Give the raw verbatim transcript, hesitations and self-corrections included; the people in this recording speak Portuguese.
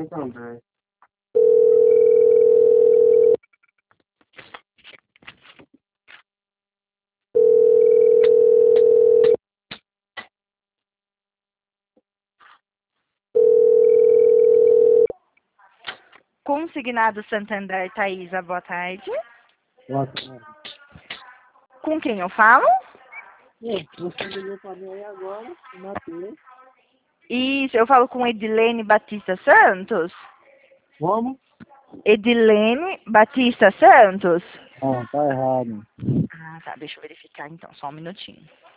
Santander. Consignado Santander, Thaisa, boa tarde. Boa tarde. Com quem eu falo? É, você ligou pra mim aí agora, o Matheus. Isso, eu falo com Edilene Batista Santos. Como? Edilene Batista Santos. Não, tá errado. Ah, tá, deixa eu verificar então, só um minutinho.